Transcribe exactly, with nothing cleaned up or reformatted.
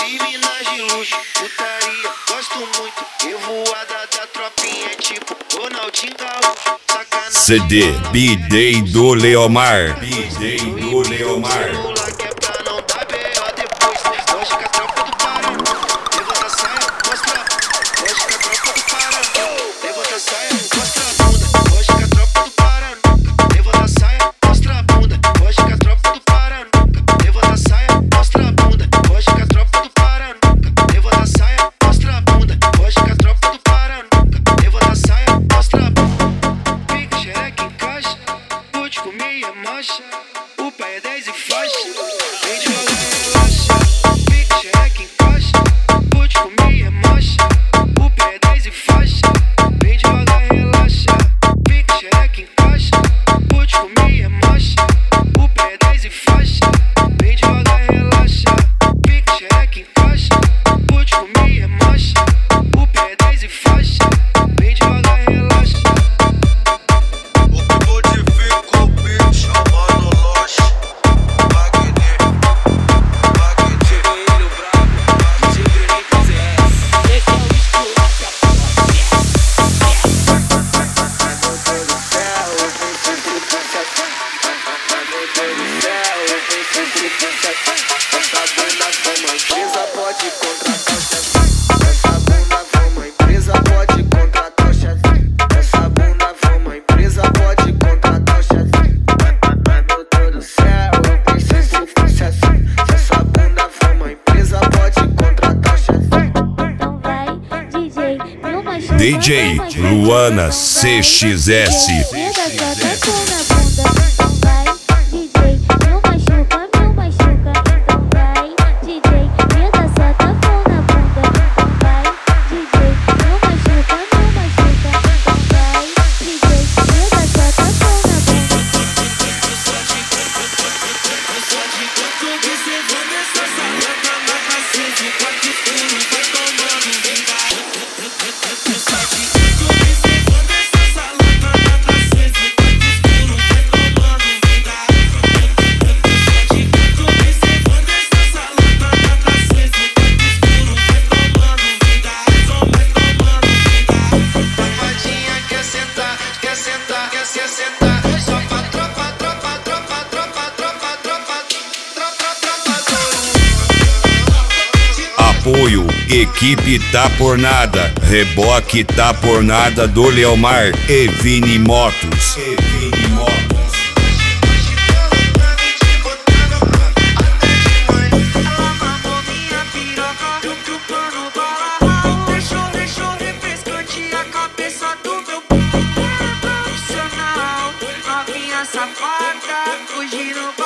minas de luxo, putaria, gosto muito. Revoada da tropinha, tipo Ronaldinho Gaúcho. Sacanagem. C D B-Day do Leomar. B-Day do Leomar. Que é pra não dar B O depois. Lógica, tropa do Pará. Levanta a saia, mostra. Lógica, tropa do Pará. Levanta a saia, mostra a bunda. Lógica, tropa do Pará. Levanta a saia, mostra a bunda. Lógica, tropa do Pará. Levanta a saia, mostra a bunda. Lógica, tropa do Pará. Levanta a saia, mostra a bunda. Lógica, tropa do Pará. Levanta a saia, mostra a bunda. Pica, xereca, encaixa. Pode comer é marcha. O pai é dez e faixa. Vem devagar, relaxa. Pica, xereca, encaixa. Pode comer é marcha. O pai é dez e faixa. Vem devagar, relaxa. Pica, xereca, encaixa. Pode comer é marcha. O pai é dez e faixa. Vem devagar, relaxa. Pica, xereca, encaixa. Pode comer é marcha. O pai é dez e faixa. Vem devagar, relaxa. O que modifica o beat chamando Lost. Wagner, Wagner. Ele o brabo, D J Bruninho Z S. Esse é o estilo que Empresa pode contratar o chefe. Essa bunda vamos, a empresa pode contratar o chefe. Essa bunda vamos, a empresa pode contratar o chefe. Ai meu Deus do céu, eu pensei se fosse assim. Se essa bunda vamos, a empresa pode contratar o chefe. Então vai, D J, não machuca, D J não machuca. Luana C X S. Nega só tacou na bunda. Então vai, D J, não machuca, não machuca. Então vai, D J, nega só tacou na bunda. Então vai, D J, não machuca, não machuca. Então vai, D J, nega só tacou na bunda. Observando essa salada, mata sede, quarto escuro, vai tomando vingado. Eu só te fico observando essa salada, mata sede, quarto escuro, vai tomando vingado. Eu só te fico observando essa salada, mata sede, quarto escuro, vai tomando vingado. Vai tomando vingado. Safadinha quer sentar, quer sentar, quer se sentar. Só pra tropa, tropa, tropa, tropa, tropa, tropa, tropa, tropa, Apoio Equipe Tá Por Nada. Reboque Tá Por Nada do Leomar e Vini Motos. E Vini Motos. Ela mamou minha piroca, eu chupando bala. Deixou, deixou refrescante a cabeça do meu profissional. Novinha safada, fugindo